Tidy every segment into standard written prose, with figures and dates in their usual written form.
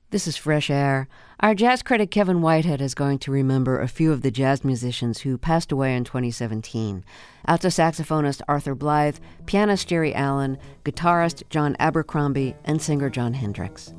This is Fresh Air. Our jazz critic Kevin Whitehead is going to remember a few of the jazz musicians who passed away in 2017. Alto saxophonist Arthur Blythe, pianist Jerry Allen, guitarist John Abercrombie, and singer Jon Hendricks.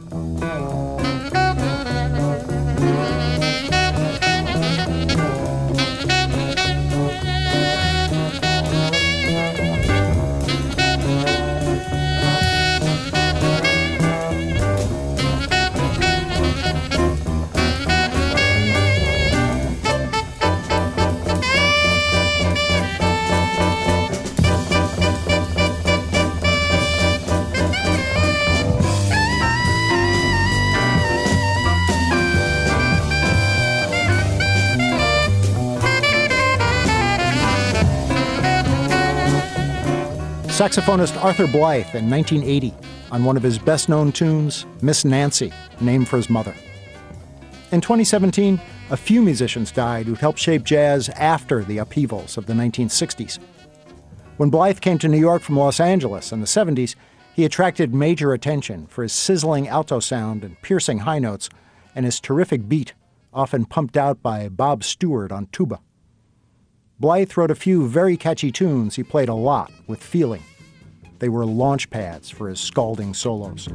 Saxophonist Arthur Blythe in 1980 on one of his best-known tunes, Miss Nancy, named for his mother. In 2017, a few musicians died who'd helped shape jazz after the upheavals of the 1960s. When Blythe came to New York from Los Angeles in the 70s, he attracted major attention for his sizzling alto sound and piercing high notes, and his terrific beat, often pumped out by Bob Stewart on tuba. Blythe wrote a few very catchy tunes he played a lot with feeling. They were launch pads for his scalding solos.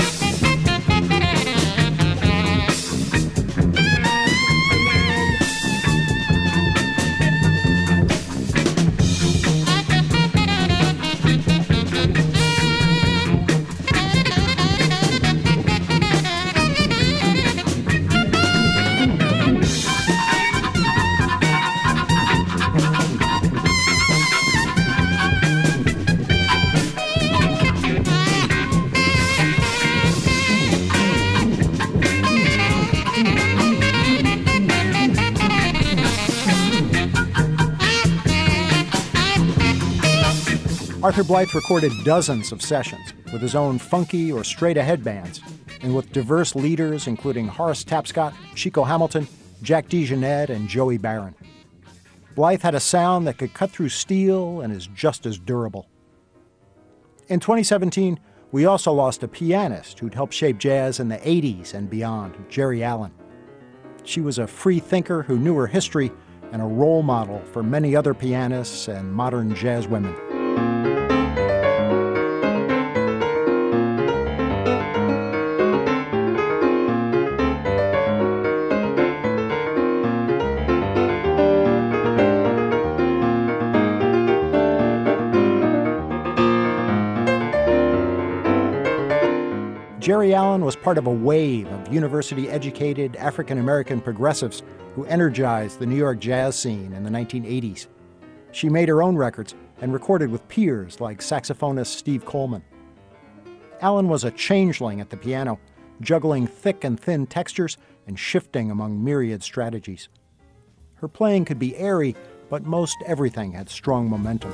Arthur Blythe recorded dozens of sessions with his own funky or straight-ahead bands and with diverse leaders including Horace Tapscott, Chico Hamilton, Jack DeJohnette, and Joey Barron. Blythe had a sound that could cut through steel and is just as durable. In 2017, we also lost a pianist who'd helped shape jazz in the 80s and beyond, Jerry Allen. She was a free thinker who knew her history and a role model for many other pianists and modern jazz women. Jerry Allen was part of a wave of university-educated African-American progressives who energized the New York jazz scene in the 1980s. She made her own records and recorded with peers like saxophonist Steve Coleman. Allen was a changeling at the piano, juggling thick and thin textures and shifting among myriad strategies. Her playing could be airy, but most everything had strong momentum.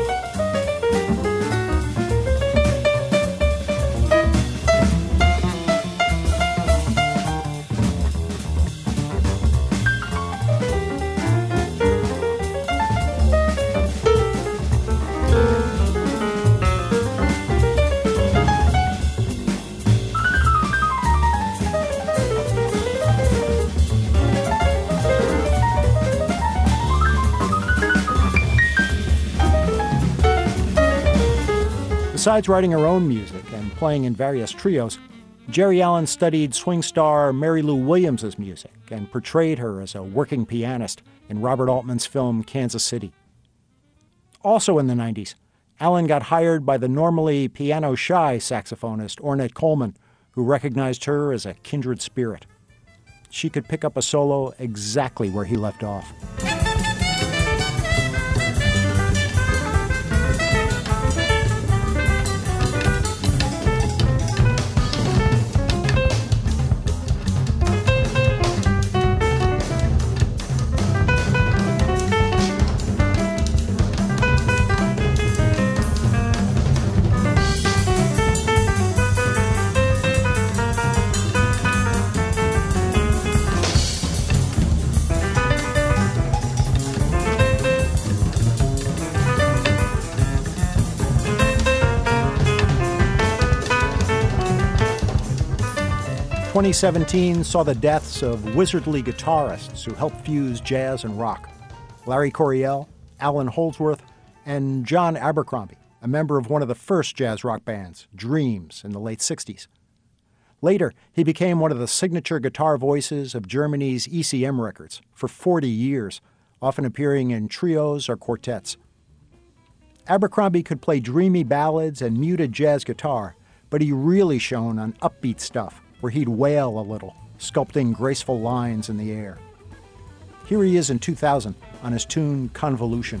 Besides writing her own music and playing in various trios, Jerry Allen studied swing star Mary Lou Williams' music and portrayed her as a working pianist in Robert Altman's film Kansas City. Also in the 90s, Allen got hired by the normally piano-shy saxophonist Ornette Coleman, who recognized her as a kindred spirit. She could pick up a solo exactly where he left off. 2017 saw the deaths of wizardly guitarists who helped fuse jazz and rock. Larry Coryell, Allan Holdsworth, and John Abercrombie, a member of one of the first jazz rock bands, Dreams, in the late 60s. Later, he became one of the signature guitar voices of Germany's ECM records for 40 years, often appearing in trios or quartets. Abercrombie could play dreamy ballads and muted jazz guitar, but he really shone on upbeat stuff, where he'd wail a little, sculpting graceful lines in the air. Here he is in 2000 on his tune Convolution.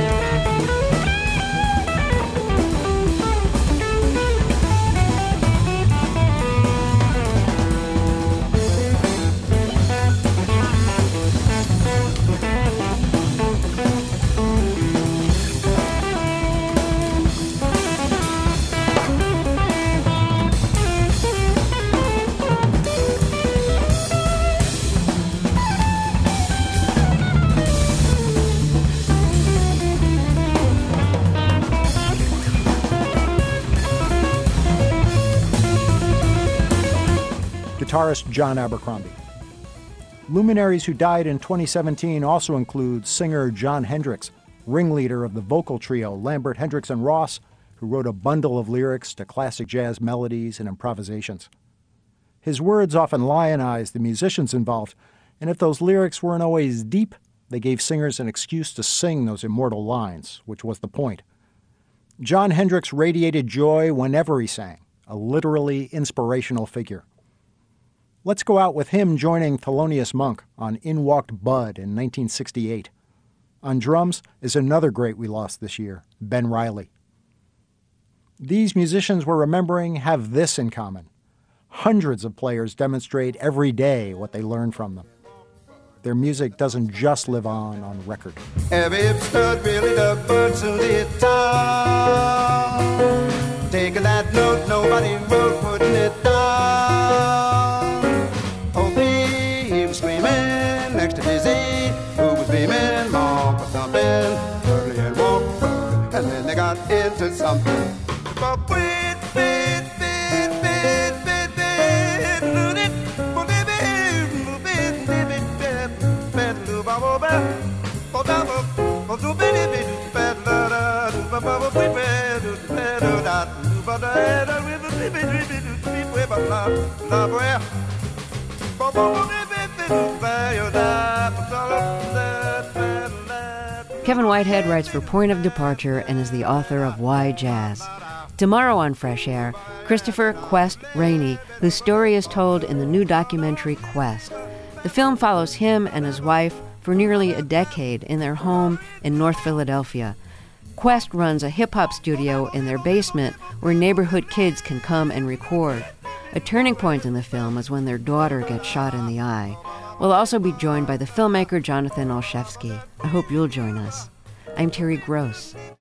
Guitarist John Abercrombie. Luminaries who died in 2017 also include singer Jon Hendricks, ringleader of the vocal trio Lambert, Hendricks, and Ross, who wrote a bundle of lyrics to classic jazz melodies and improvisations. His words often lionized the musicians involved, and if those lyrics weren't always deep, they gave singers an excuse to sing those immortal lines, which was the point. Jon Hendricks radiated joy whenever he sang, a literally inspirational figure. Let's go out with him joining Thelonious Monk on In Walked Bud in 1968. On drums is another great we lost this year, Ben Riley. These musicians we're remembering have this in common. Hundreds of players demonstrate every day what they learn from them. Their music doesn't just live on record. Taking that note, nobody will putting it down. Next to Dizzy, who was beaming, Monk was thumping, early and walk, and then they got into something. Kevin Whitehead writes for Point of Departure and is the author of Why Jazz. Tomorrow on Fresh Air, Christopher Quest Rainey, whose story is told in the new documentary Quest. The film follows him and his wife for nearly a decade in their home in North Philadelphia. Quest runs a hip-hop studio in their basement where neighborhood kids can come and record. A turning point in the film is when their daughter gets shot in the eye. We'll also be joined by the filmmaker Jonathan Olszewski. I hope you'll join us. I'm Terry Gross.